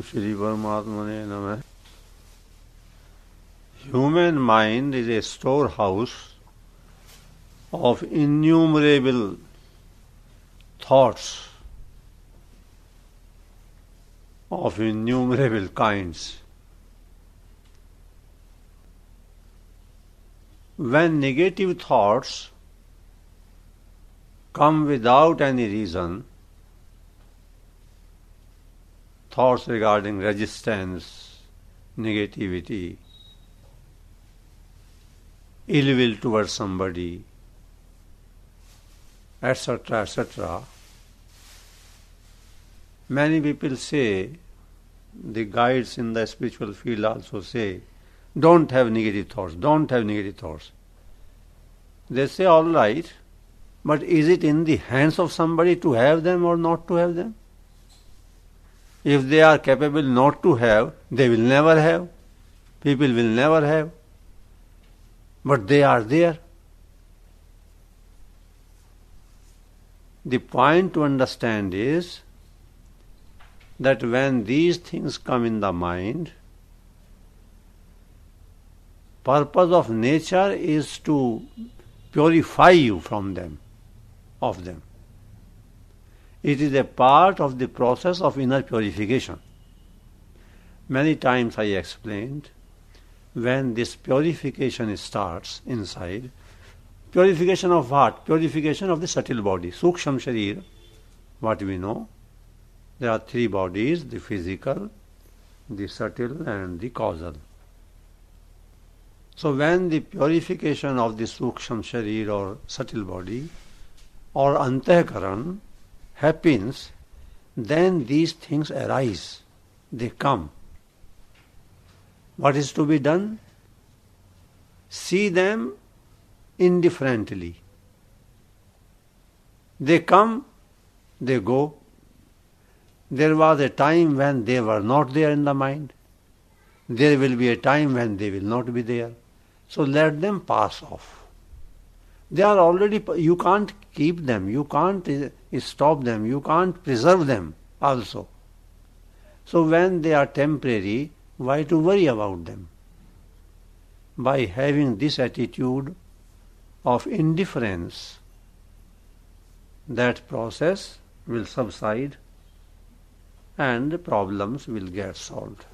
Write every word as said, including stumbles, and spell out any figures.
Shri Paramatmane Namah. Human mind is a storehouse of innumerable thoughts of innumerable kinds. When negative thoughts come without any reason, thoughts regarding resistance, negativity, ill will towards somebody, et cetera, et cetera. Many people say, the guides in the spiritual field also say, don't have negative thoughts, don't have negative thoughts. They say, all right, but is it in the hands of somebody to have them or not to have them? If they are capable not to have, they will never have. People will never have. But they are there. The point to understand is that when these things come in the mind, purpose of nature is to purify you from them, of them. It is a part of the process of inner purification. Many times I explained, when this purification starts inside, purification of what? Purification of the subtle body, Suksham Sharir, what we know. There are three bodies, the physical, the subtle and the causal. So when the purification of the Suksham Sharir or subtle body or Antahkaran happens, then these things arise, they come. What is to be done? See them indifferently. They come, they go. There was a time when they were not there in the mind. There will be a time when they will not be there. So let them pass off. They are already, you can't keep them, you can't stop them, you can't preserve them also. So when they are temporary, why to worry about them? By having this attitude of indifference, that process will subside and the problems will get solved.